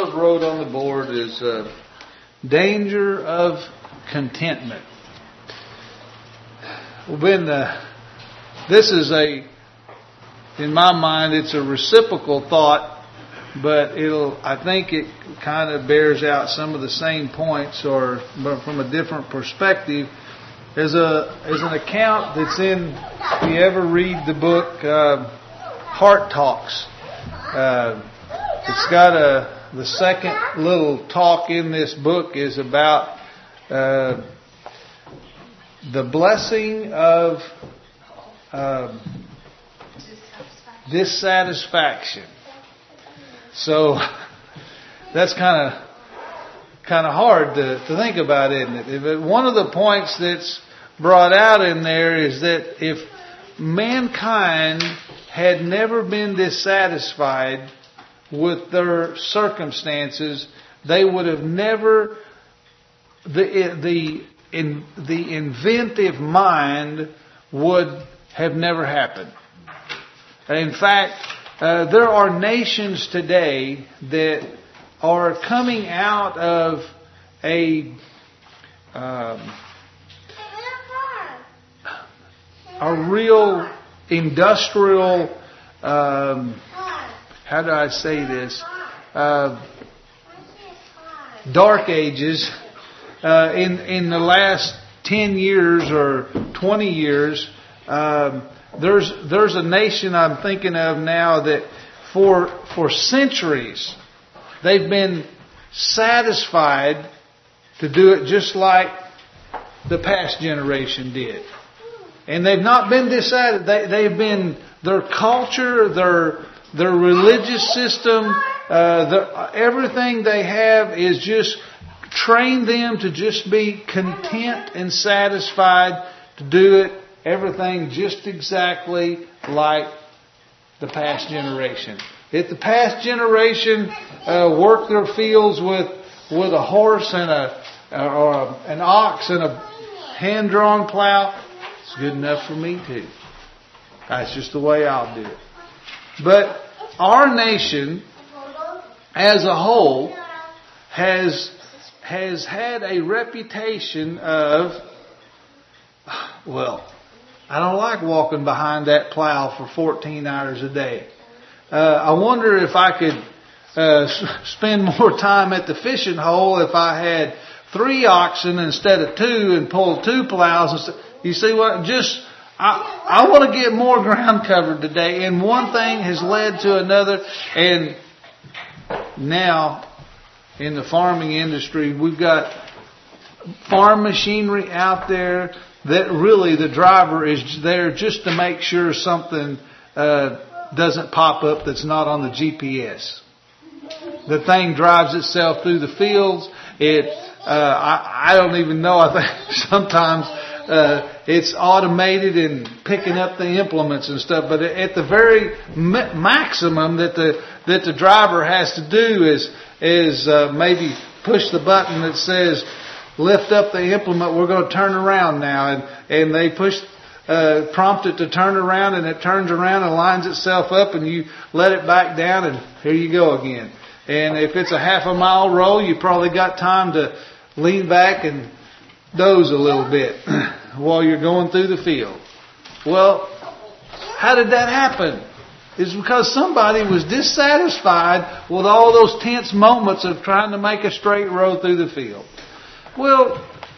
Caleb wrote on the board is danger of contentment. This is in my mind, it's a reciprocal thought, but I think it kind of bears out some of the same points, but from a different perspective. There's an account that's if you ever read the book Heart Talks, it's got the second little talk in this book is about the blessing of dissatisfaction. So that's kind of hard to think about, isn't it? But one of the points that's brought out in there is that if mankind had never been dissatisfied with their circumstances, they would have never, the inventive mind would have never happened. In fact, there are nations today that are coming out of a real industrial, how do I say this, dark ages in the last 10 years or 20 years. There's a nation I'm thinking of now that for centuries they've been satisfied to do it just like the past generation did. And they've not been dissatisfied. They've been, their culture, their religious system, everything they have is just trained them to just be content and satisfied to do it, everything just exactly like the past generation. If the past generation worked their fields with a horse and or an ox and a hand-drawn plow, it's good enough for me too. That's just the way I'll do it. But our nation as a whole has had a reputation of, well, I don't like walking behind that plow for 14 hours a day. I wonder if I could spend more time at the fishing hole if I had 3 oxen instead of 2 and pull 2 plows. You see what? I want to get more ground covered today, and one thing has led to another. And now in the farming industry, we've got farm machinery out there that really the driver is there just to make sure something doesn't pop up that's not on the GPS. The thing drives itself through the fields. I don't even know. I think sometimes it's automated and picking up the implements and stuff. But at the very maximum that the driver has to do is maybe push the button that says lift up the implement. We're going to turn around now, and they prompt it to turn around, and it turns around and lines itself up, and you let it back down, and here you go again. And if it's a half a mile roll, you probably got time to lean back and doze a little bit while you're going through the field. Well, how did that happen? It's because somebody was dissatisfied with all those tense moments of trying to make a straight road through the field. Well,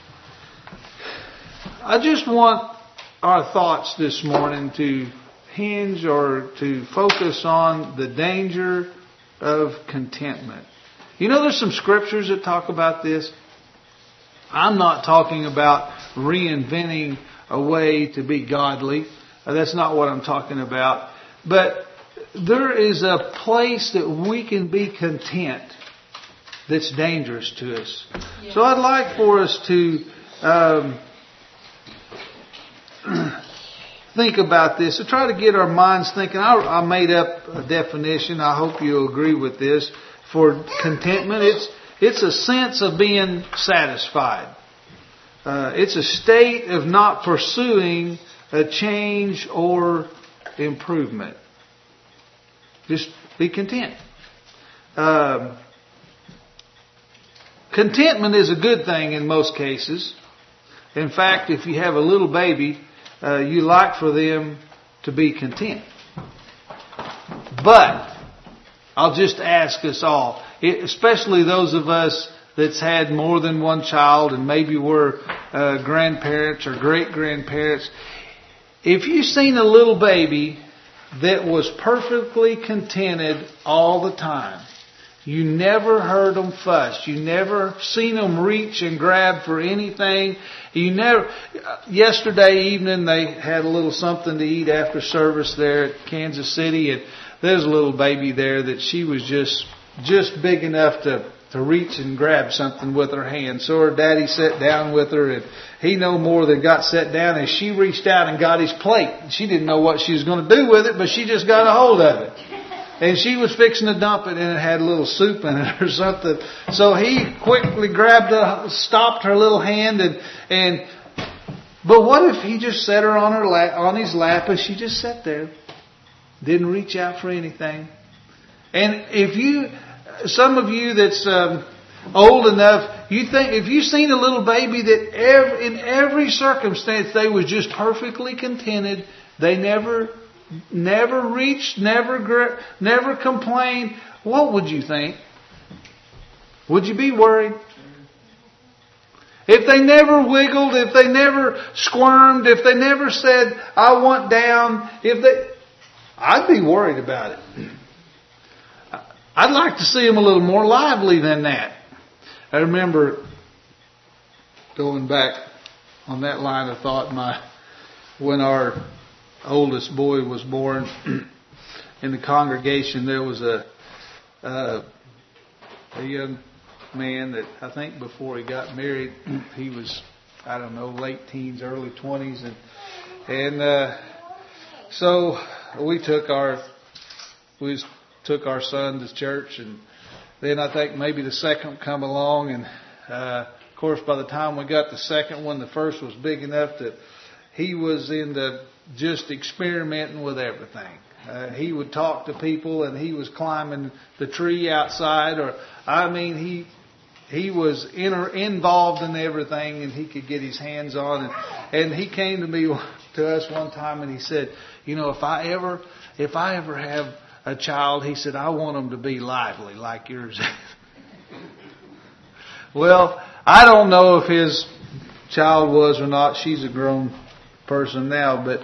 I just want our thoughts this morning to hinge or to focus on the danger of contentment. You know, there's some scriptures that talk about this. I'm not talking about reinventing a way to be godly. That's not what I'm talking about. But there is a place that we can be content that's dangerous to us. Yeah. So I'd like for us to think about this, to try to get our minds thinking. I made up a definition. I hope you'll agree with this. For contentment, it's a sense of being satisfied. It's a state of not pursuing a change or improvement. Just be content. Contentment is a good thing in most cases. In fact, if you have a little baby, you like for them to be content. But I'll just ask us all, especially those of us that's had more than one child and maybe we're grandparents or great-grandparents, if you've seen a little baby that was perfectly contented all the time, you never heard them fuss. You never seen them reach and grab for anything. Yesterday evening they had a little something to eat after service there at Kansas City, and there's a little baby there that she was just big enough to reach and grab something with her hand. So her daddy sat down with her, and he no more than got set down, and she reached out and got his plate. She didn't know what she was going to do with it, but she just got a hold of it. And she was fixing to dump it, and it had a little soup in it or something. So he quickly stopped her little hand, but what if he just set her on his lap, and she just sat there, didn't reach out for anything? And some of you that's old enough, if you've seen a little baby that in every circumstance they was just perfectly contented, they never reached, never complained, what would you think? Would you be worried? If they never wiggled, if they never squirmed, if they never said, I want down, I'd be worried about it. I'd like to see them a little more lively than that. I remember going back on that line of thought, when our oldest boy was born, in the congregation there was a young man that I think before he got married, he was, I don't know, late teens, early 20s, and so we took our son to church, and then I think maybe the second come along, and of course by the time we got the second one, the first was big enough that he was into just experimenting with everything. He would talk to people, and he was climbing the tree outside, he was involved in everything, and he could get his hands on. And he came to us one time, and he said, if I ever have a child, he said, I want them to be lively like yours. Well, I don't know if his child was or not. She's a grown person now, but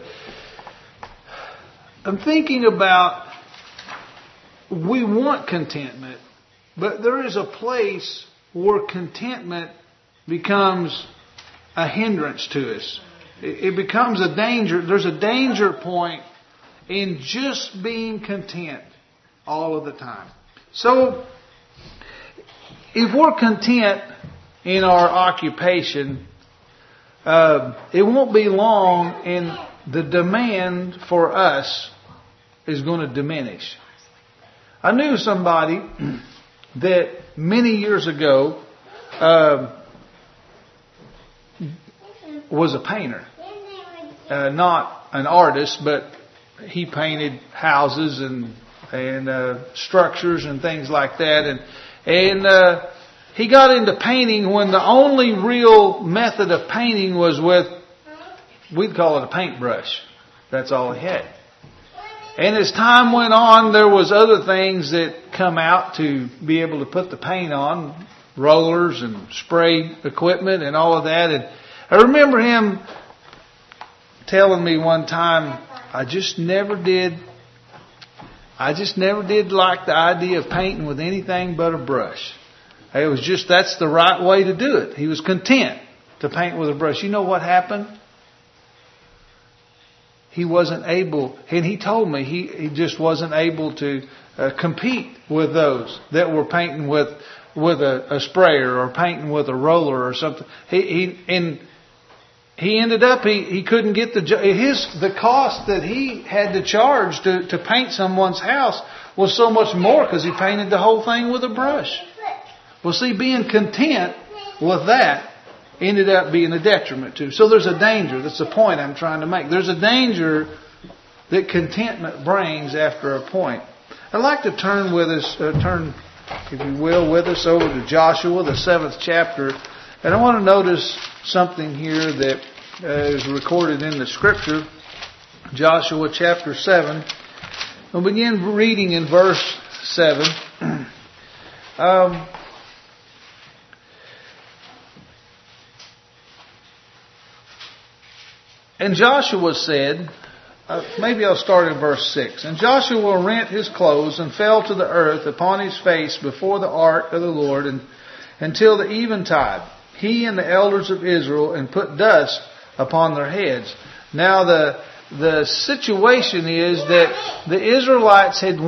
I'm thinking about, we want contentment, but there is a place where contentment becomes a hindrance to us. It becomes a danger. There's a danger point in just being content all of the time. So, if we're content in our occupation, it won't be long and the demand for us is going to diminish. I knew somebody that many years ago was a painter. Not an artist, but he painted houses and structures and things like that. And he got into painting when the only real method of painting was with, we'd call it a paintbrush. That's all he had. And as time went on, there was other things that come out to be able to put the paint on, rollers and spray equipment and all of that. And I remember him telling me one time, I just never did like the idea of painting with anything but a brush. It was just, that's the right way to do it. He was content to paint with a brush. You know what happened? He wasn't able, and he told me he just wasn't able to compete with those that were painting with a sprayer or painting with a roller or something. He ended up, he couldn't get the cost that he had to charge to paint someone's house was so much more because he painted the whole thing with a brush. Well, see, being content with that ended up being a detriment to. So there's a danger. That's the point I'm trying to make. There's a danger that contentment brings after a point. I'd like to turn if you will, with us over to Joshua, the 7th chapter. And I want to notice something here that is recorded in the Scripture, Joshua chapter 7. We'll begin reading in verse 7. And Joshua said, maybe I'll start in verse 6. And Joshua rent his clothes and fell to the earth upon his face before the ark of the Lord until the eventide, he and the elders of Israel, and put dust upon their heads. Now the situation is that the Israelites had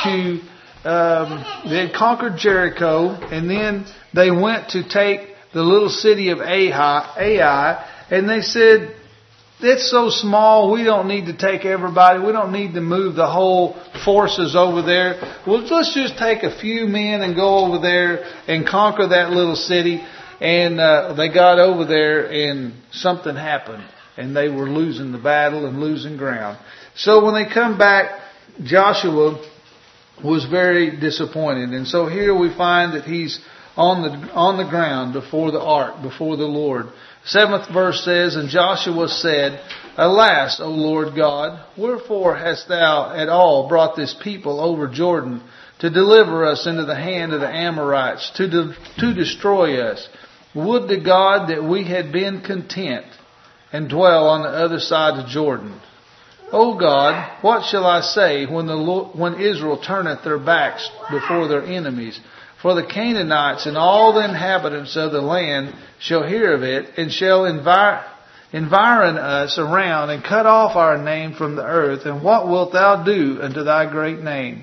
they had conquered Jericho, and then they went to take the little city of Ai, and they said, it's so small, we don't need to take everybody. We don't need to move the whole forces over there. Well, let's just take a few men and go over there and conquer that little city. And they got over there and something happened. And they were losing the battle and losing ground. So when they come back, Joshua was very disappointed. And so here we find that he's on the ground before the ark, before the Lord. 7th verse says, And Joshua said, Alas, O Lord God, wherefore hast thou at all brought this people over Jordan to deliver us into the hand of the Amorites, to destroy us? Would to God that we had been content and dwell on the other side of Jordan. O God, what shall I say when Israel turneth their backs before their enemies? For the Canaanites and all the inhabitants of the land shall hear of it, and shall environ us around, and cut off our name from the earth. And what wilt thou do unto thy great name?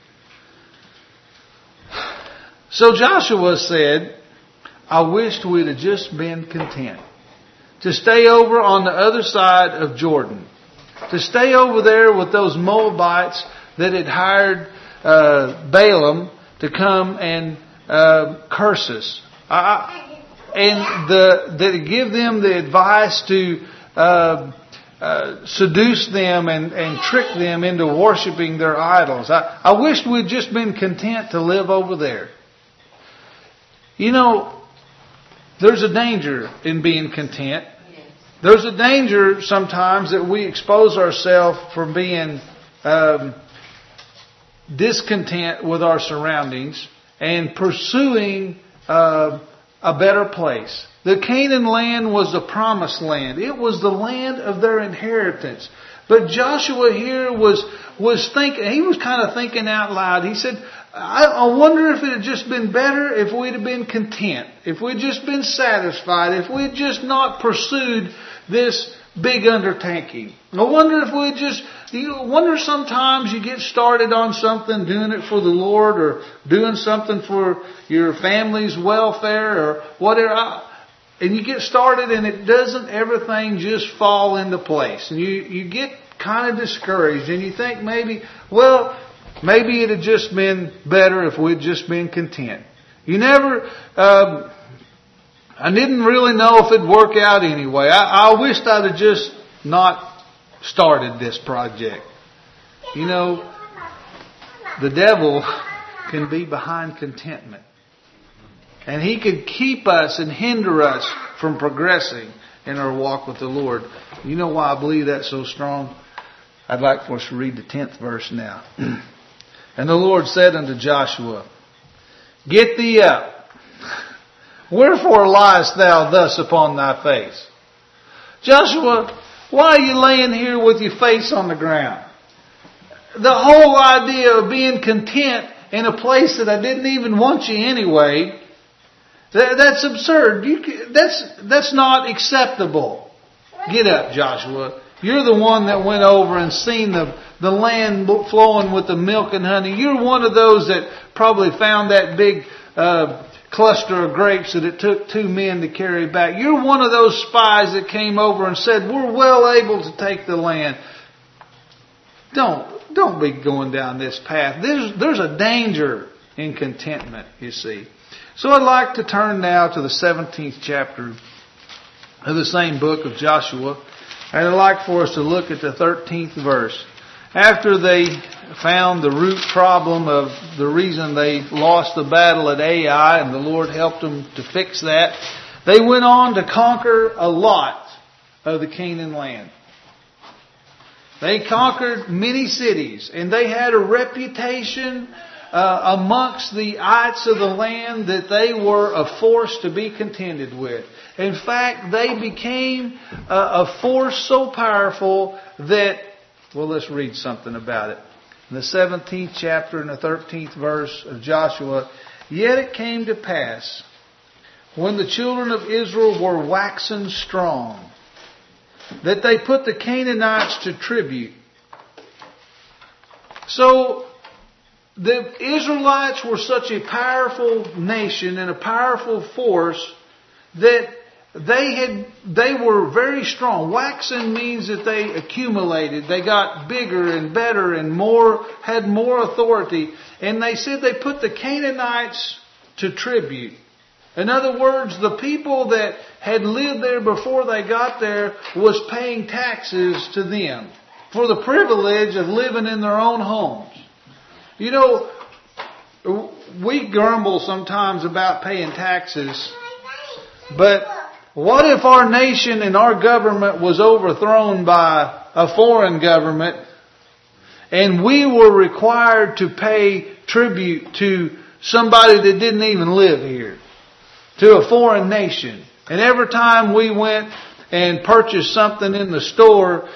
So Joshua said, I wished we'd have just been content to stay over on the other side of Jordan, to stay over there with those Moabites that had hired Balaam to come and curse us. And give them the advice to seduce them and trick them into worshiping their idols. I wished we'd just been content to live over there. You know, there's a danger in being content. There's a danger sometimes that we expose ourselves from being discontent with our surroundings and pursuing a better place. The Canaan land was the promised land. It was the land of their inheritance. But Joshua here was thinking, he was kind of thinking out loud. He said, I wonder if it had just been better if we'd have been content, if we'd just been satisfied, if we'd just not pursued this big undertaking. I wonder if we just, wonder sometimes you get started on something, doing it for the Lord or doing something for your family's welfare or whatever, and you get started and it doesn't everything just fall into place. And you get kind of discouraged and you think maybe it had just been better if we'd just been content. I didn't really know if it'd work out anyway. I wished I'd have just not started this project. You know, the devil can be behind contentment. And he could keep us and hinder us from progressing in our walk with the Lord. You know why I believe that's so strong? I'd like for us to read the 10th verse now. And the Lord said unto Joshua, Get thee up. Wherefore liest thou thus upon thy face? Joshua, why are you laying here with your face on the ground? The whole idea of being content in a place that I didn't even want you anyway, that's absurd. That's not acceptable. Get up, Joshua. You're the one that went over and seen the land flowing with the milk and honey. You're one of those that probably found that big cluster of grapes that it took 2 men to carry back. You're one of those spies that came over and said, we're well able to take the land. Don't be going down this path. There's a danger in contentment, you see. So I'd like to turn now to the 17th chapter of the same book of Joshua. And I'd like for us to look at the 13th verse. After they found the root problem of the reason they lost the battle at Ai, and the Lord helped them to fix that. They went on to conquer a lot of the Canaan land. They conquered many cities, and they had a reputation amongst the ites of the land that they were a force to be contended with. In fact, they became a force so powerful that, well, let's read something about it. In the 17th chapter and the 13th verse of Joshua, "Yet it came to pass, when the children of Israel were waxen strong, that they put the Canaanites to tribute." So, the Israelites were such a powerful nation and a powerful force that they were very strong. Waxen means that they accumulated. They got bigger and better and had more authority. And they said they put the Canaanites to tribute. In other words, the people that had lived there before they got there was paying taxes to them for the privilege of living in their own homes. You know, we grumble sometimes about paying taxes, but what if our nation and our government was overthrown by a foreign government and we were required to pay tribute to somebody that didn't even live here, to a foreign nation? And every time we went and purchased something in the store,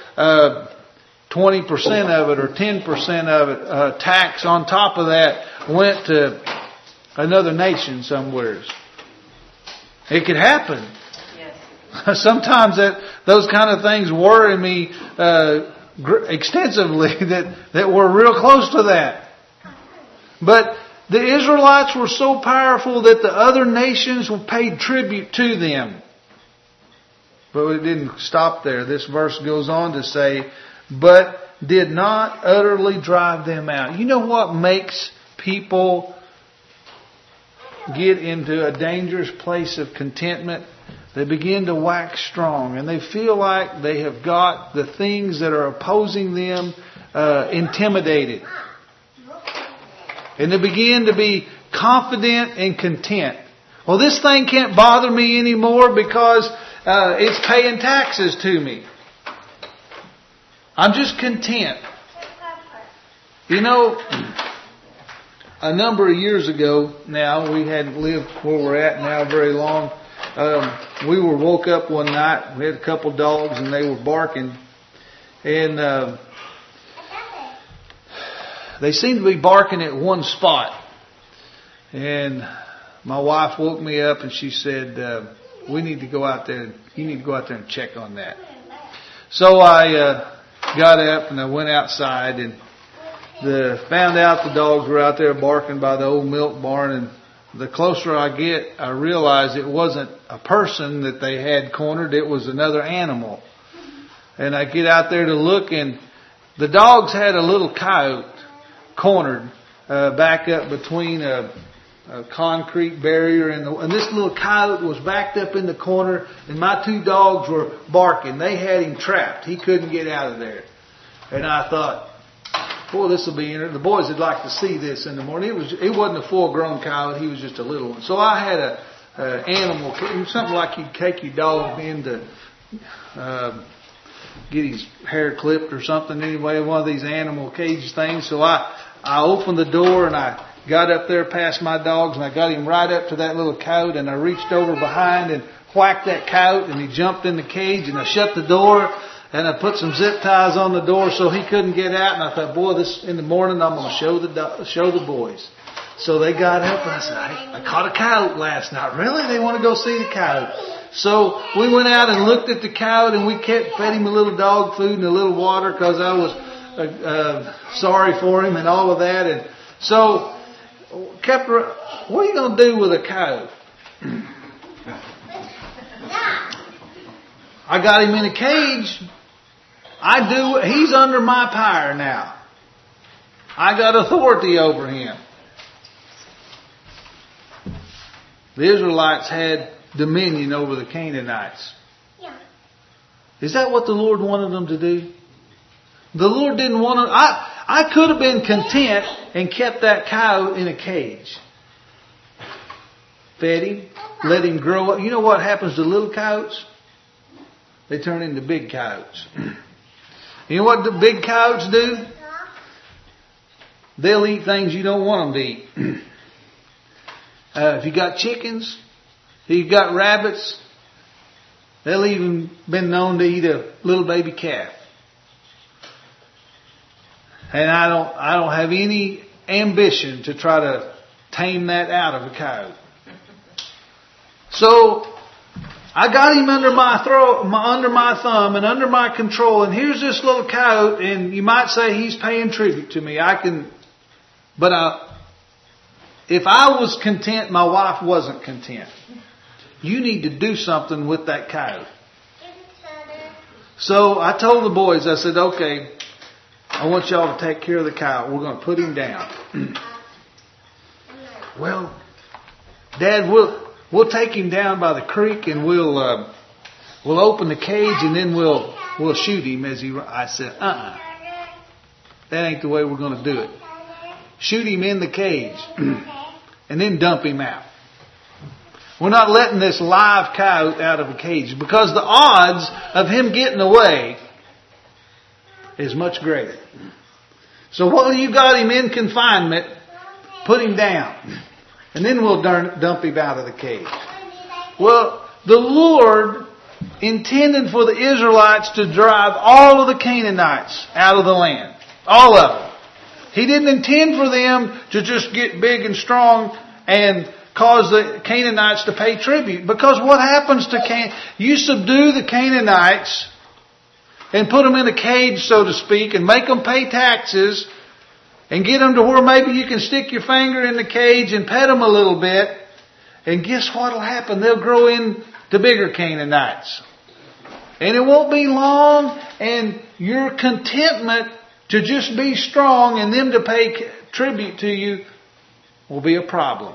20% of it or 10% of it, tax on top of that went to another nation somewhere. It could happen. Yes. Sometimes those kind of things worry me extensively that we're real close to that. But the Israelites were so powerful that the other nations paid tribute to them. But it didn't stop there. This verse goes on to say, "But did not utterly drive them out." You know what makes people get into a dangerous place of contentment? They begin to wax strong, and they feel like they have got the things that are opposing them intimidated. And they begin to be confident and content. Well, this thing can't bother me anymore because it's paying taxes to me. I'm just content. You know, a number of years ago now, we hadn't lived where we're at now very long. We were woke up one night. We had a couple dogs and they were barking. And they seemed to be barking at one spot. And my wife woke me up and she said, "We need to go out there. You need to go out there and check on that." So I got up and I went outside and found out the dogs were out there barking by the old milk barn. And the closer I get, I realize it wasn't a person that they had cornered. It was another animal. And I get out there to look, and the dogs had a little coyote cornered back up between a concrete barrier and this little coyote was backed up in the corner, and my two dogs were barking. They had him trapped. He couldn't get out of there. And I thought, boy, this will be interesting. The boys would like to see this in the morning. It wasn't a full-grown coyote. He was just a little one. So I had a animal, something like you'd take your dog in to get his hair clipped or something. Anyway, one of these animal cage things. So I opened the door and I got up there past my dogs and I got him right up to that little coyote, and I reached over behind and whacked that coyote, and he jumped in the cage, and I shut the door and I put some zip ties on the door so he couldn't get out. And I thought, boy, this in the morning I'm going to show the boys. So they got up and I said, I caught a coyote last night. Really? They want to go see the coyote. So we went out and looked at the coyote, and we fed him a little dog food and a little water because I was sorry for him and all of that. And so what are you going to do with a coyote? I got him in a cage. He's under my power now. I got authority over him. The Israelites had dominion over the Canaanites. Yeah. Is that what the Lord wanted them to do? The Lord didn't want to. I could have been content and kept that cow in a cage. Fed him, let him grow up. You know what happens to little coyotes? They turn into big coyotes. You know what the big coyotes do? They'll eat things you don't want them to eat. If you got chickens, if you got rabbits, they'll even been known to eat a little baby calf. And I don't have any ambition to try to tame that out of a coyote. So I got him under my thumb and under my control. And here's this little coyote, and you might say he's paying tribute to me. But if I was content, my wife wasn't content. You need to do something with that coyote. So I told the boys, I said, okay, I want y'all to take care of the coyote. We're going to put him down. Well, Dad, we'll take him down by the creek and we'll open the cage and then we'll shoot him as he. I said, that ain't the way we're going to do it. Shoot him in the cage and then dump him out. We're not letting this live coyote out of a cage because the odds of him getting away is much greater. So while you got him in confinement, put him down. And then we'll dump him out of the cage. Well, the Lord intended for the Israelites to drive all of the Canaanites out of the land. All of them. He didn't intend for them to just get big and strong and cause the Canaanites to pay tribute. Because what happens to you subdue the Canaanites and put them in a cage, so to speak, and make them pay taxes and get them to where maybe you can stick your finger in the cage and pet them a little bit. And guess what will happen? They'll grow into bigger Canaanites. And it won't be long, and your contentment to just be strong and them to pay tribute to you will be a problem.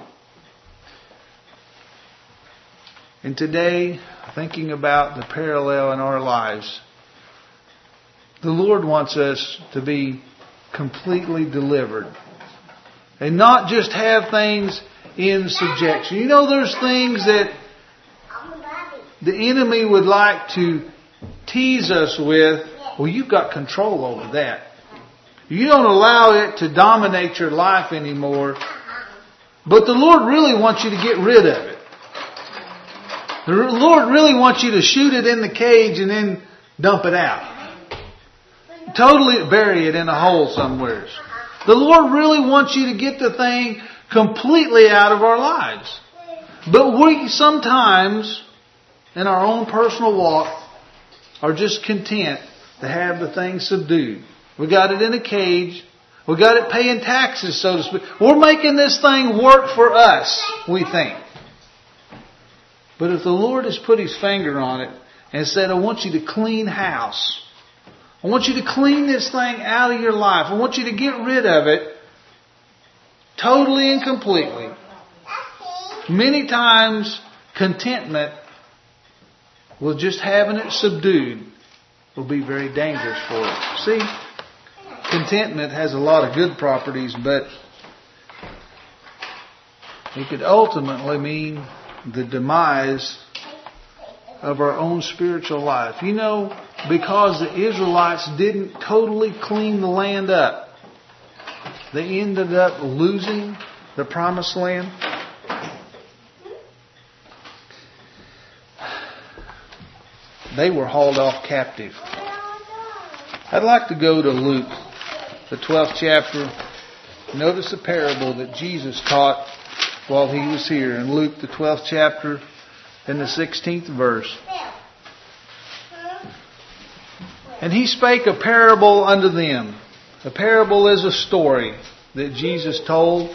And today, thinking about the parallel in our lives, the Lord wants us to be completely delivered. And not just have things in subjection. You know, there's things that the enemy would like to tease us with. Well, you've got control over that. You don't allow it to dominate your life anymore. But the Lord really wants you to get rid of it. The Lord really wants you to shoot it in the cage and then dump it out. Totally bury it in a hole somewhere. The Lord really wants you to get the thing completely out of our lives. But we sometimes, in our own personal walk, are just content to have the thing subdued. We got it in a cage. We got it paying taxes, so to speak. We're making this thing work for us, we think. But if the Lord has put His finger on it and said, I want you to clean house. I want you to clean this thing out of your life. I want you to get rid of it totally and completely. Many times, contentment with just having it subdued will be very dangerous for us. See, contentment has a lot of good properties, but it could ultimately mean the demise of our own spiritual life. You know, because the Israelites didn't totally clean the land up, they ended up losing the promised land. They were hauled off captive. I'd like to go to Luke, the 12th chapter. Notice a parable that Jesus taught while He was here in Luke, the 12th chapter, in the 16th verse. And He spake a parable unto them. A parable is a story that Jesus told.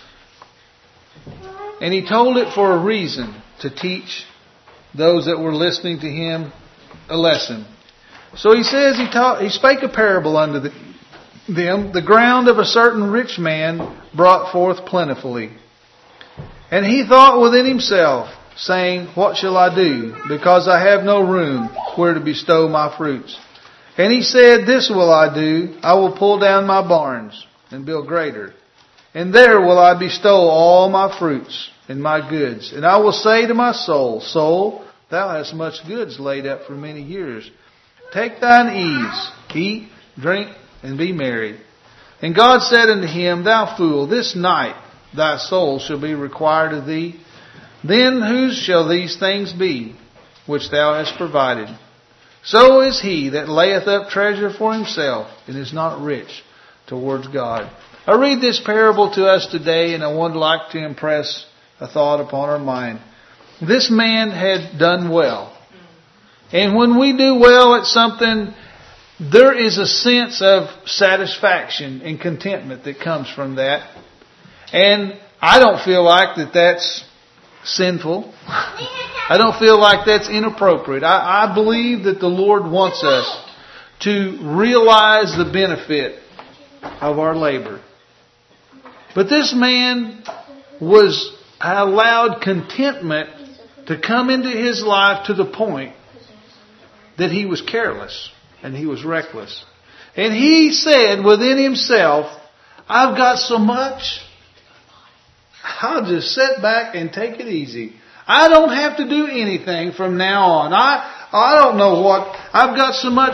And He told it for a reason, to teach those that were listening to Him a lesson. So He says He spake a parable unto them. The ground of a certain rich man brought forth plentifully. And he thought within himself, saying, what shall I do? Because I have no room where to bestow my fruits. And he said, this will I do. I will pull down my barns and build greater. And there will I bestow all my fruits and my goods. And I will say to my soul, soul, thou hast much goods laid up for many years. Take thine ease, eat, drink, and be merry. And God said unto him, thou fool, this night thy soul shall be required of thee. Then whose shall these things be which thou hast provided? So is he that layeth up treasure for himself and is not rich towards God. I read this parable to us today, and I would like to impress a thought upon our mind. This man had done well. And when we do well at something, there is a sense of satisfaction and contentment that comes from that. And I don't feel like that's sinful. I don't feel like that's inappropriate. I believe that the Lord wants us to realize the benefit of our labor. But this man was allowed contentment to come into his life to the point that he was careless and he was reckless. And he said within himself, I've got so much, I'll just sit back and take it easy. I don't have to do anything from now on. I don't know what, I've got so much,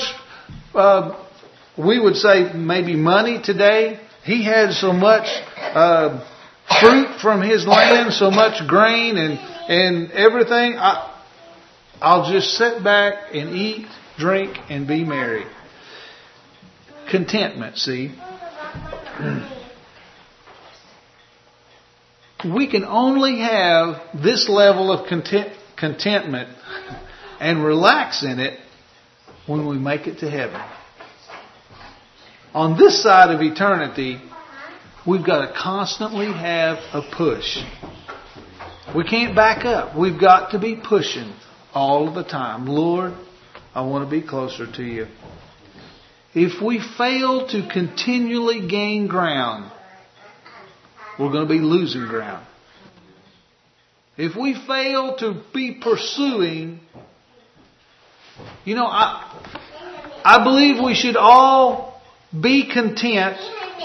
we would say maybe money today. He had so much fruit from his land, so much grain and everything. I'll just sit back and eat, drink, and be merry. Contentment, see. We can only have this level of contentment and relax in it when we make it to heaven. On this side of eternity, we've got to constantly have a push. We can't back up. We've got to be pushing all of the time. Lord, I want to be closer to you. If we fail to continually gain ground, we're going to be losing ground. If we fail to be pursuing, I believe we should all be content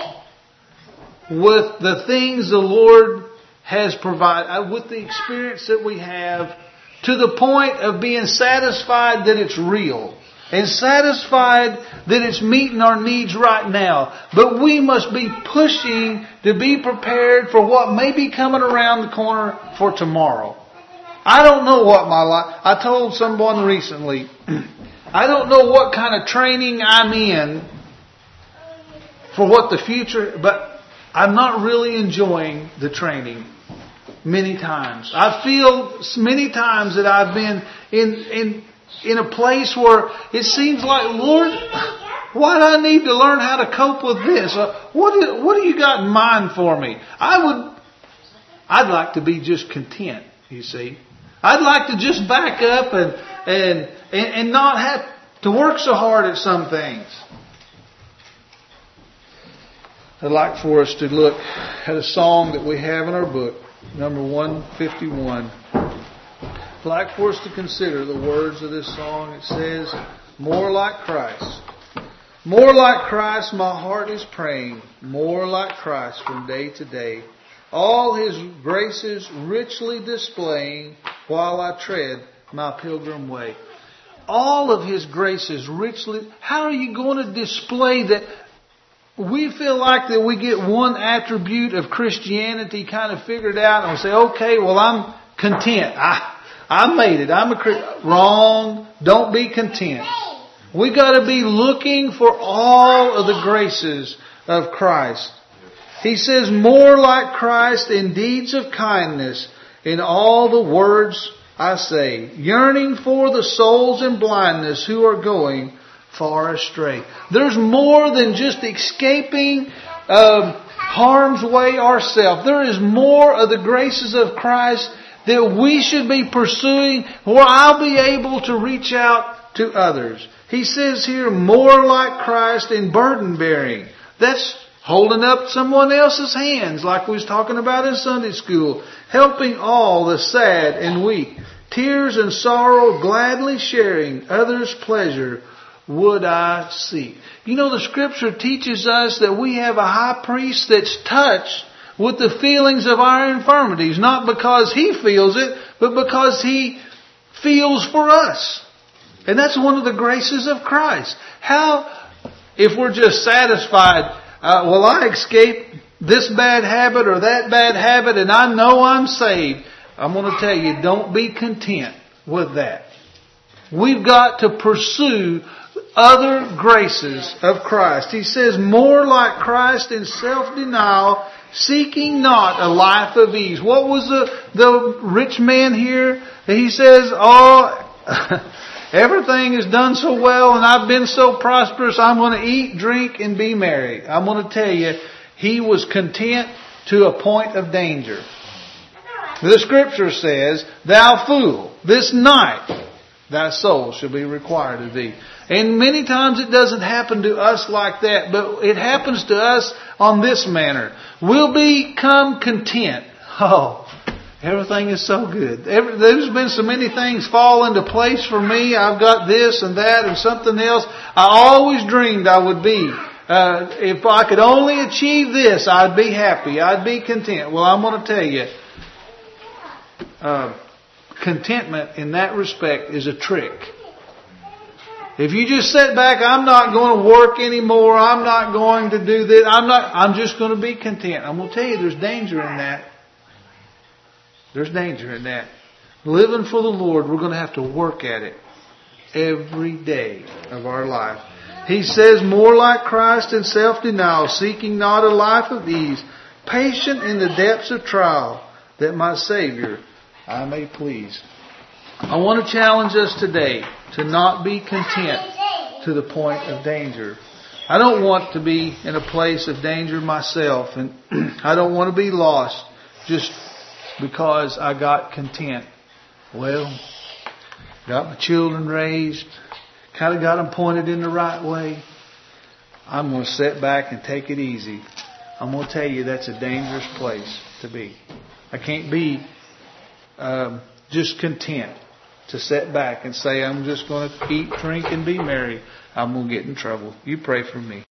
with the things the Lord has provided, with the experience that we have, to the point of being satisfied that it's real and satisfied that it's meeting our needs right now. But we must be pushing to be prepared for what may be coming around the corner for tomorrow. I don't know what my life... I told someone recently, I don't know what kind of training I'm in for what the future... But I'm not really enjoying the training many times. I feel many times that I've been in a place where it seems like, Lord, why do I need to learn how to cope with this? What do you got in mind for me? I'd like to be just content, you see. I'd like to just back up and not have to work so hard at some things. I'd like for us to look at a song that we have in our book, number 151. I'd like for us to consider the words of this song. It says, more like Christ. More like Christ my heart is praying. More like Christ from day to day. All His graces richly displaying while I tread my pilgrim way. All of His graces richly... How are you going to display that? We feel like that we get one attribute of Christianity kind of figured out and we say, okay, well, I'm content. I made it. I'm a Christian. Wrong. Don't be content. We got to be looking for all of the graces of Christ. He says, more like Christ in deeds of kindness, in all the words I say, yearning for the souls in blindness who are going far astray. There's more than just escaping harm's way ourselves. There is more of the graces of Christ that we should be pursuing, where I'll be able to reach out to others. He says here, more like Christ in burden bearing. That's holding up someone else's hands, like we was talking about in Sunday school. Helping all the sad and weak. Tears and sorrow gladly sharing others' pleasure. would I seek. You know, the Scripture teaches us that we have a high priest that's touched with the feelings of our infirmities. Not because He feels it, but because He feels for us. And that's one of the graces of Christ. How, if we're just satisfied, well, I escaped this bad habit or that bad habit and I know I'm saved. I'm going to tell you, don't be content with that. We've got to pursue other graces of Christ. He says, more like Christ in self-denial, seeking not a life of ease. What was the rich man here? He says, everything is done so well and I've been so prosperous, I'm going to eat, drink, and be merry. I'm going to tell you, he was content to a point of danger. The Scripture says, thou fool, this night thy soul shall be required of thee. And many times it doesn't happen to us like that, but it happens to us on this manner. We'll become content. Oh, everything is so good. There's been so many things fall into place for me. I've got this and that and something else. I always dreamed I would be. If I could only achieve this, I'd be happy. I'd be content. Well, I'm going to tell you, contentment in that respect is a trick. If you just sit back, I'm not going to work anymore. I'm not going to do this. I'm just going to be content. I'm going to tell you, there's danger in that. There's danger in that. Living for the Lord, we're going to have to work at it every day of our life. He says, more like Christ in self-denial, seeking not a life of ease, patient in the depths of trial, that my Savior I may please. I want to challenge us today to not be content to the point of danger. I don't want to be in a place of danger myself, and I don't want to be lost just because I got content. Well, got my children raised, kind of got them pointed in the right way. I'm going to sit back and take it easy. I'm going to tell you that's a dangerous place to be. I can't be just content to sit back and say I'm just going to eat, drink, and be merry. I'm going to get in trouble. You pray for me.